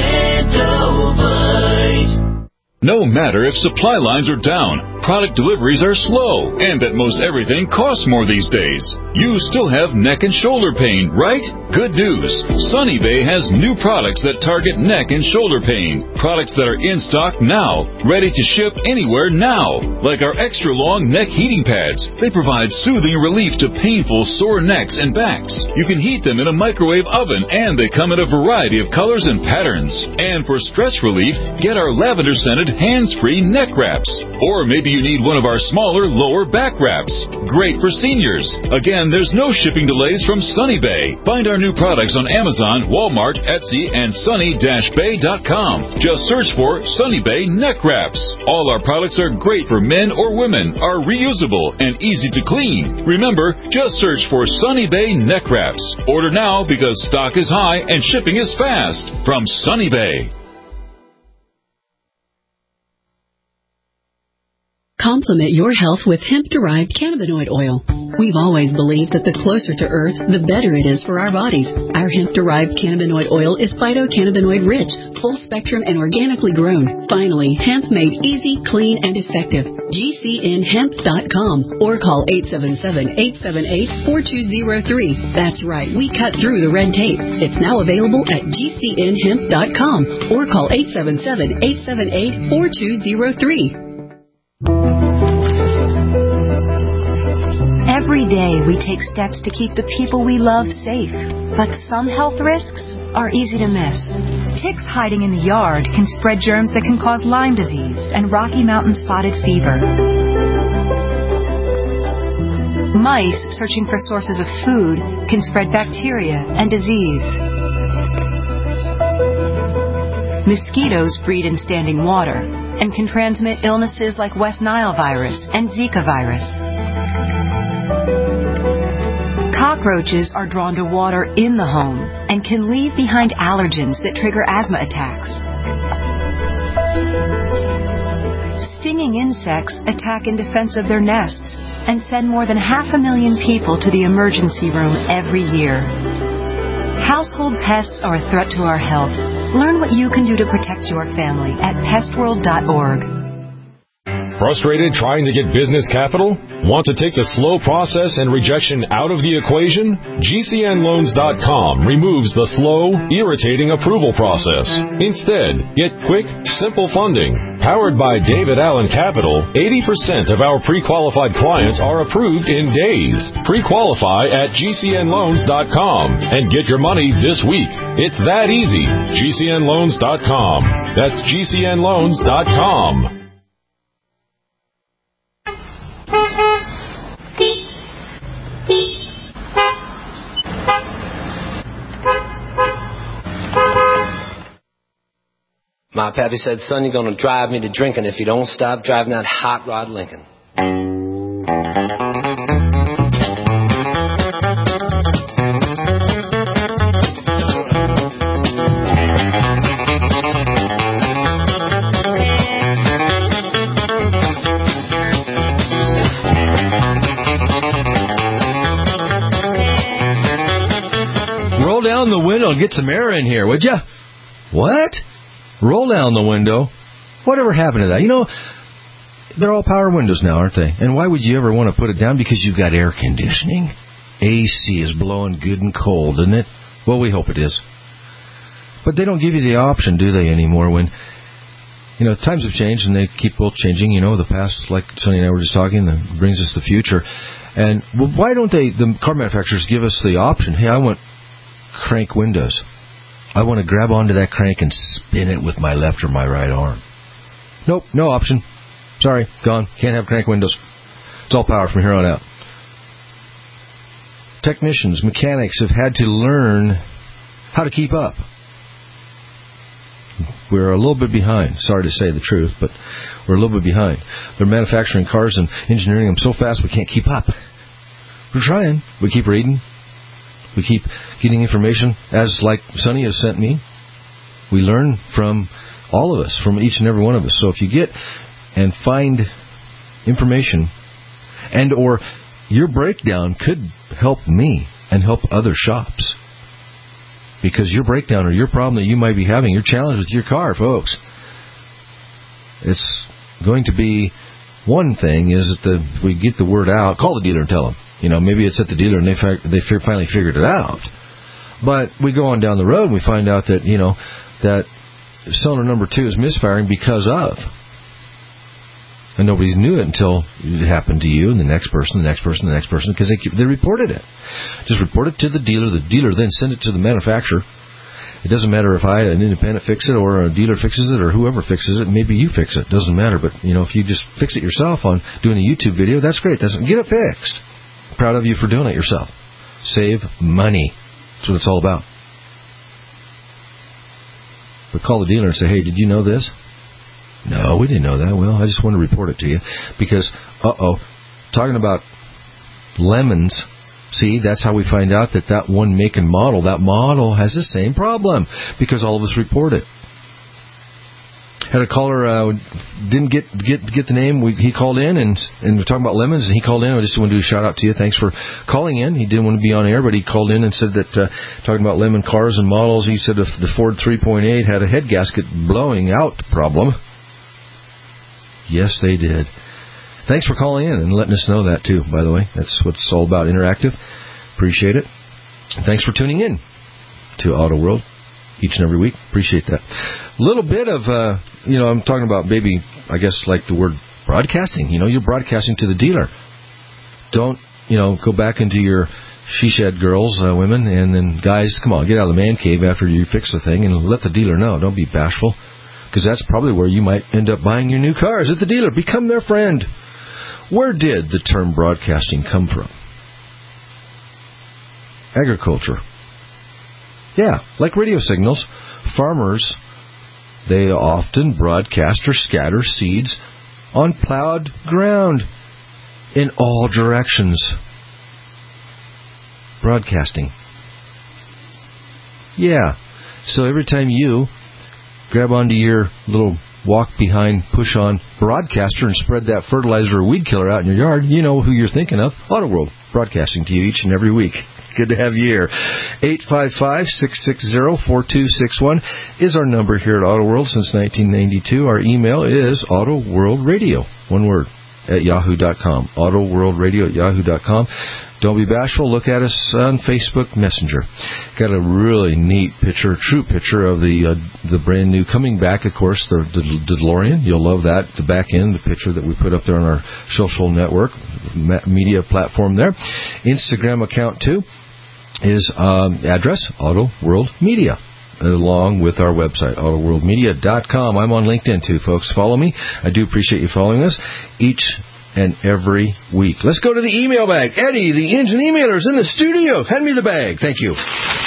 Extendivite. No matter if supply lines are down, product deliveries are slow, and that most everything costs more these days, you still have neck and shoulder pain, right? Good news. Sunny Bay has new products that target neck and shoulder pain. Products that are in stock now, ready to ship anywhere now. Like our extra long neck heating pads. They provide soothing relief to painful sore necks and backs. You can heat them in a microwave oven, and they come in a variety of colors and patterns. And for stress relief, get our lavender scented hands-free neck wraps. Or maybe you need one of our smaller lower back wraps. Great for seniors. Again, there's no shipping delays from Sunny Bay. Find our new products on Amazon, Walmart, Etsy, and sunny dash bay dot com. Just search for Sunny Bay neck wraps. All our products are great for men or women, are reusable, and easy to clean. Remember, just search for Sunny Bay neck wraps. Order now because stock is high and shipping is fast. From Sunny Bay. Complement your health with hemp-derived cannabinoid oil. We've always believed that the closer to Earth, the better it is for our bodies. Our hemp-derived cannabinoid oil is phytocannabinoid-rich, full-spectrum, and organically grown. Finally, hemp made easy, clean, and effective. G C N hemp dot com or call eight seven seven, eight seven eight, four two zero three. That's right, we cut through the red tape. It's now available at G C N hemp dot com or call eight seven seven, eight seven eight, four two zero three. Every day we take steps to keep the people we love safe, but some health risks are easy to miss. Ticks hiding in the yard can spread germs that can cause Lyme disease and Rocky Mountain spotted fever. Mice searching for sources of food can spread bacteria and disease. Mosquitoes breed in standing water and can transmit illnesses like West Nile virus and Zika virus. Cockroaches are drawn to water in the home and can leave behind allergens that trigger asthma attacks. Stinging insects attack in defense of their nests and send more than half a million people to the emergency room every year. Household pests are a threat to our health. Learn what you can do to protect your family at pest world dot org. Frustrated trying to get business capital? Want to take the slow process and rejection out of the equation? G C N loans dot com removes the slow, irritating approval process. Instead, get quick, simple funding. Powered by David Allen Capital, eighty percent of our pre-qualified clients are approved in days. Pre-qualify at G C N loans dot com and get your money this week. It's that easy. G C N loans dot com. That's G C N loans dot com. My pappy said, son, you're going to drive me to drinking if you don't stop driving that hot rod Lincoln. Roll down the window and get some air in here, would ya? What? Roll down the window. Whatever happened to that? You know, they're all power windows now, aren't they? And why would you ever want to put it down? Because you've got air conditioning. A C is blowing good and cold, isn't it? Well, we hope it is. But they don't give you the option, do they, anymore? When, you know, times have changed and they keep both changing. You know, the past, like Sonny and I were just talking, that brings us the future. And well, why don't they, the car manufacturers, give us the option? Hey, I want crank windows. I want to grab onto that crank and spin it with my left or my right arm. Nope, no option. Sorry, gone. Can't have crank windows. It's all power from here on out. Technicians, mechanics have had to learn how to keep up. We're a little bit behind. Sorry to say the truth, but we're a little bit behind. They're manufacturing cars and engineering them so fast we can't keep up. We're trying. We keep reading. We keep getting information, as like Sonny has sent me. We learn from all of us, from each and every one of us. So if you get and find information, and or your breakdown could help me and help other shops. Because your breakdown or your problem that you might be having, your challenge with your car, folks, it's going to be, one thing is that the, we get the word out, call the dealer and tell them. You know, maybe it's at the dealer and they they finally figured it out. But we go on down the road and we find out that, you know, that cylinder number two is misfiring because of. And nobody knew it until it happened to you and the next person, the next person, the next person, because they, they reported it. Just report it to the dealer. The dealer then send it to the manufacturer. It doesn't matter if I, an independent, fix it or a dealer fixes it or whoever fixes it. Maybe you fix it. Doesn't matter. But, you know, if you just fix it yourself on doing a YouTube video, that's great. That's, get it fixed. Proud of you for doing it yourself. Save money. That's what it's all about. But call the dealer and say, hey, did you know this? No, we didn't know that. Well, I just want to report it to you. Because, uh-oh, talking about lemons, see, that's how we find out that that one make and model, that model has the same problem. Because all of us report it. Had a caller, uh, didn't get get get the name. We, he called in, and and we're talking about lemons, and he called in. I just want to do a shout-out to you. Thanks for calling in. He didn't want to be on air, but he called in and said that, uh, talking about lemon cars and models, he said if the Ford three point eight had a head gasket blowing out problem. Yes, they did. Thanks for calling in and letting us know that, too, by the way. That's what it's all about, interactive. Appreciate it. Thanks for tuning in to Auto World each and every week. Appreciate that. A little bit of, uh, you know, I'm talking about maybe, I guess, like the word broadcasting. You know, you're broadcasting to the dealer. Don't, you know, go back into your she shed girls, uh, women, and then guys, come on, get out of the man cave after you fix the thing and let the dealer know. Don't be bashful, because that's probably where you might end up buying your new cars, at the dealer. Become their friend. Where did the term broadcasting come from? Agriculture. Yeah, like radio signals, farmers, they often broadcast or scatter seeds on plowed ground in all directions. Broadcasting. Yeah, so every time you grab onto your little walk-behind, push-on broadcaster and spread that fertilizer or weed killer out in your yard, you know who you're thinking of. Auto World, broadcasting to you each and every week. Good to have you here. eight five five, six six zero, four two six one is our number here at Auto World since nineteen ninety-two. Our email is autoworldradio, one word, at yahoo dot com. autoworldradio at yahoo dot com. Don't be bashful. Look at us on Facebook Messenger. Got a really neat picture, true picture of the uh, the brand new, coming back, of course, the, the, the DeLorean. You'll love that. The back end, the picture that we put up there on our social network, media platform there. Instagram account, too, is um, address, Auto World Media, along with our website, auto world media dot com. I'm on LinkedIn, too, folks. Follow me. I do appreciate you following us each and every week. Let's go to the email bag. Eddie, the engine emailer, is in the studio. Hand me the bag. Thank you.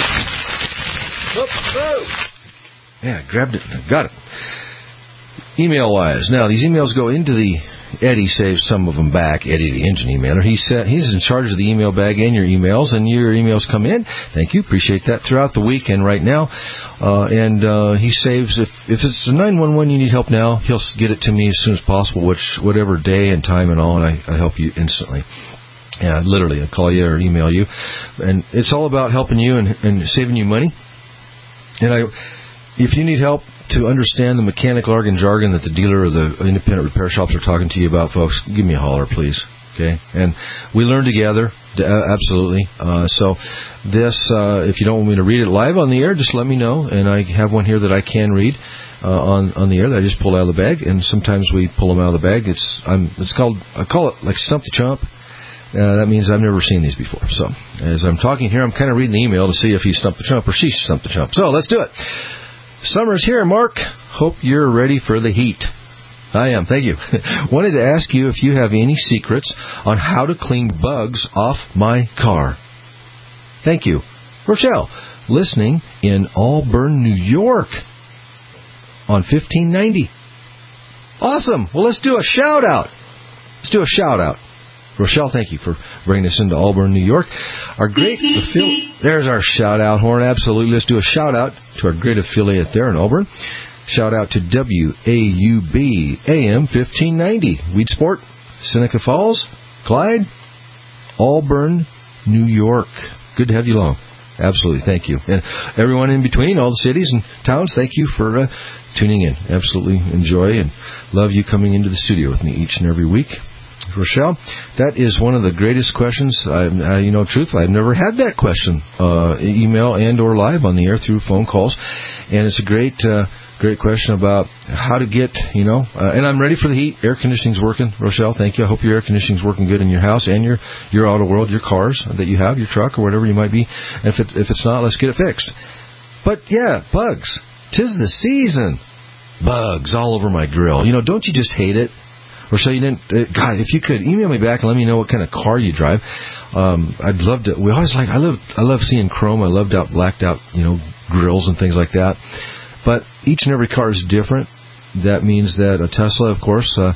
Oh, oh. Yeah, I grabbed it. Got it. Email-wise. Now, these emails go into the... Eddie saves some of them back. Eddie, the engine emailer. He's, uh, he's in charge of the email bag and your emails, and your emails come in. Thank you. Appreciate that throughout the week and right now. Uh, and uh, he saves, if, if it's a nine one one you need help now, he'll get it to me as soon as possible, which whatever day and time and all, and I, I help you instantly. Yeah, literally, I call you or email you. And it's all about helping you and, and saving you money. And I, if you need help to understand the mechanical jargon jargon that the dealer or the independent repair shops are talking to you about, folks, give me a holler, please. Okay? And we learn together, absolutely. Uh, so this, uh, if you don't want me to read it live on the air, just let me know. And I have one here that I can read uh, on on the air that I just pulled out of the bag. And sometimes we pull them out of the bag. It's I'm, it's called, I call it like Stump the Chump. Uh, that means I've never seen these before. So as I'm talking here, I'm kind of reading the email to see if he stumped the chump or she stumped the chump. So let's do it. Summer's here, Mark. Hope you're ready for the heat. I am. Thank you. Wanted to ask you if you have any secrets on how to clean bugs off my car. Thank you. Rochelle, listening in Auburn, New York on fifteen ninety. Awesome. Well, let's do a shout out. Let's do a shout out. Rochelle, thank you for bringing us into Auburn, New York. Our great affiliate, there's our shout-out horn, absolutely. Let's do a shout-out to our great affiliate there in Auburn. Shout-out to W A U B A M fifteen ninety, Weed Sport, Seneca Falls, Clyde, Auburn, New York. Good to have you along. Absolutely, thank you. And everyone in between, all the cities and towns, thank you for uh, tuning in. Absolutely enjoy and love you coming into the studio with me each and every week. Rochelle, that is one of the greatest questions. I've, uh, you know, truthfully, I've never had that question, uh, email and or live on the air through phone calls, and it's a great, uh, great question about how to get, you know, uh, and I'm ready for the heat. Air conditioning's working, Rochelle. Thank you. I hope your air conditioning's working good in your house and your your Auto World, your cars that you have, your truck or whatever you might be. And if it, if it's not, let's get it fixed. But yeah, bugs. 'Tis the season. Bugs all over my grill. You know, don't you just hate it? Or so you didn't, uh, God, if you could email me back and let me know what kind of car you drive. Um, I'd love to, we always like, I love, I love seeing chrome. I loved out, blacked out, you know, grills and things like that. But each and every car is different. That means that a Tesla, of course, uh,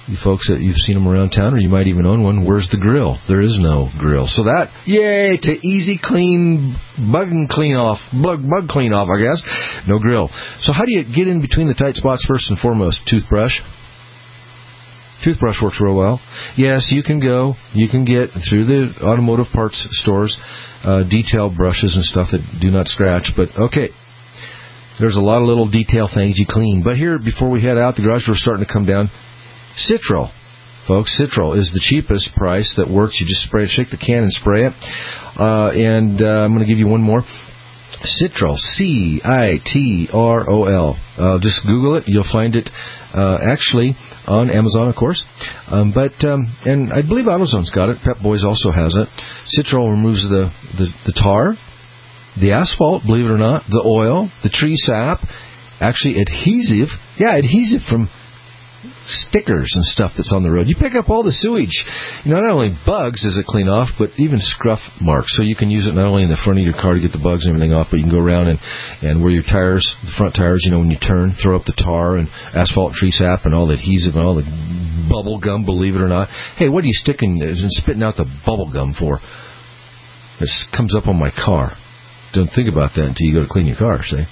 You folks that you've seen them around town, or you might even own one. Where's the grill? There is no grill. So that, yay, to easy clean, bug and clean off, bug, bug clean off, I guess. No grill. So how do you get in between the tight spots first and foremost? Toothbrush. Toothbrush works real well. Yes, you can go, you can get through the automotive parts stores, uh, detail brushes and stuff that do not scratch, but okay. There's a lot of little detail things you clean. But here, before we head out, the garage door's starting to come down. Citral. Folks, Citral is the cheapest price that works. You just spray it, shake the can and spray it. Uh, and uh, I'm going to give you one more. Citral, C I T R O L. Uh, just Google it. You'll find it uh, actually on Amazon, of course. Um, but um, and I believe AutoZone's got it. Pep Boys also has it. Citral removes the, the, the tar, the asphalt, believe it or not, the oil, the tree sap, actually adhesive. Yeah, adhesive from stickers and stuff that's on the road. You pick up all the sewage. You know, not only bugs does it clean off, but even scruff marks. So you can use it not only in the front of your car to get the bugs and everything off, but you can go around and, and where your tires, the front tires, you know, when you turn, throw up the tar and asphalt tree sap and all the adhesive and all the bubble gum, believe it or not. Hey, what are you sticking and spitting out the bubble gum for? It comes up on my car. Don't think about that until you go to clean your car, see?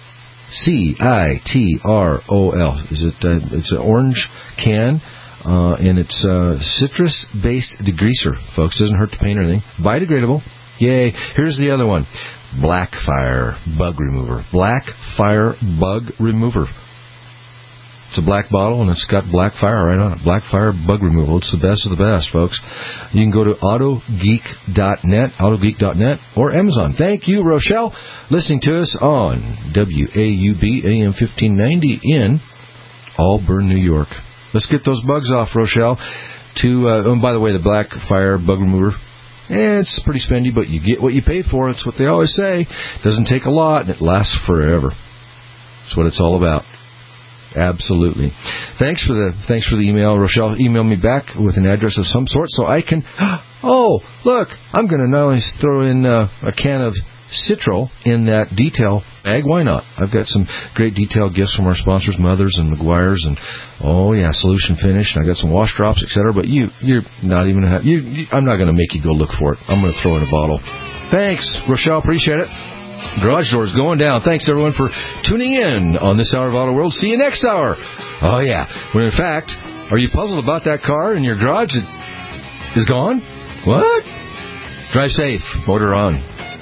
C I T R O L. Is it? Uh, it's an orange can, uh, and it's uh, citrus-based degreaser, folks. Doesn't hurt the paint or anything. Biodegradable. Yay. Here's the other one. Blackfire Bug Remover. Blackfire Bug Remover. It's a black bottle, and it's got Blackfire right on it. Blackfire Bug Removal. It's the best of the best, folks. You can go to autogeek dot net, autogeek dot net, or Amazon. Thank you, Rochelle, listening to us on W A U B A M fifteen ninety in Auburn, New York. Let's get those bugs off, Rochelle. To uh, oh, by the way, the Blackfire Bug Remover, eh, it's pretty spendy, but you get what you pay for. It's what they always say. It doesn't take a lot, and it lasts forever. That's what it's all about. Absolutely. Thanks for the thanks for the email, Rochelle. Email me back with an address of some sort so I can. Oh, look! I'm going to not only throw in uh, a can of Citral in that detail bag. Why not? I've got some great detail gifts from our sponsors, Mothers and McGuire's, and oh yeah, Solution Finish. And I got some wash drops, et cetera. But you, you're not even have. You, you, I'm not going to make you go look for it. I'm going to throw in a bottle. Thanks, Rochelle. Appreciate it. Garage Doors going down. Thanks, everyone, for tuning in on this hour of Auto World. See you next hour. Oh, yeah. When, in fact, are you puzzled about that car in your garage that is gone? What? Drive safe. Motor on.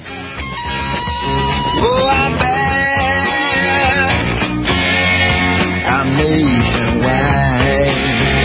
Oh, I'm back. I'm nationwide.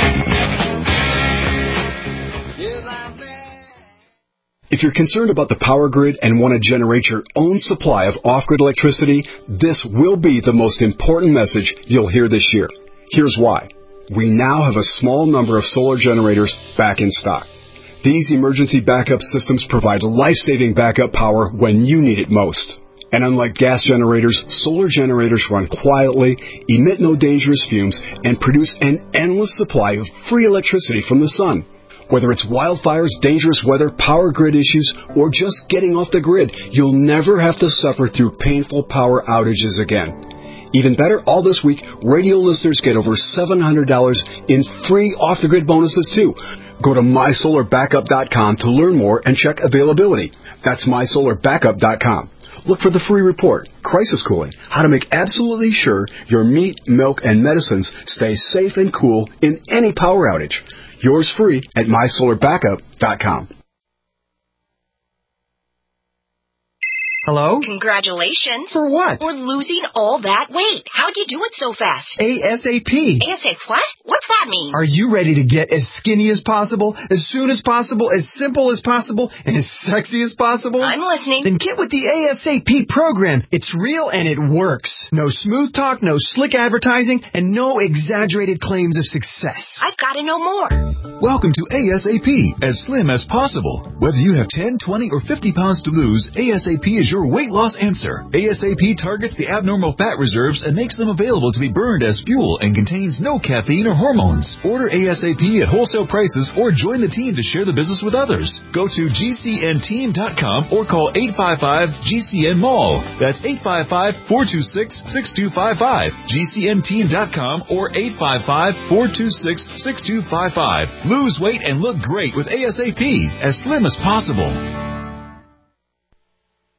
If you're concerned about the power grid and want to generate your own supply of off-grid electricity, this will be the most important message you'll hear this year. Here's why. We now have a small number of solar generators back in stock. These emergency backup systems provide life-saving backup power when you need it most. And unlike gas generators, solar generators run quietly, emit no dangerous fumes, and produce an endless supply of free electricity from the sun. Whether it's wildfires, dangerous weather, power grid issues, or just getting off the grid, you'll never have to suffer through painful power outages again. Even better, all this week, radio listeners get over seven hundred dollars in free off-the-grid bonuses, too. Go to my solar backup dot com to learn more and check availability. That's my solar backup dot com. Look for the free report, Crisis Cooling, how to make absolutely sure your meat, milk, and medicines stay safe and cool in any power outage. Yours free at my solar backup dot com. Hello? Congratulations. For what? For losing all that weight. How'd you do it so fast? ASAP. ASAP what? What's that mean? Are you ready to get as skinny as possible, as soon as possible, as simple as possible, and as sexy as possible? I'm listening. Then get with the ASAP program. It's real and it works. No smooth talk, no slick advertising, and no exaggerated claims of success. I've got to know more. Welcome to ASAP, as slim as possible. Whether you have ten, twenty, or fifty pounds to lose, ASAP is your weight loss answer. ASAP targets the abnormal fat reserves and makes them available to be burned as fuel and contains no caffeine or hormones. Order ASAP at wholesale prices or join the team to share the business with others. Go to G C N team dot com or call eight five five G C N mall. That's eight five five, four two six, six two five five. G C N team dot com or eight five five, four two six, six two five five. Lose weight and look great with ASAP, as slim as possible.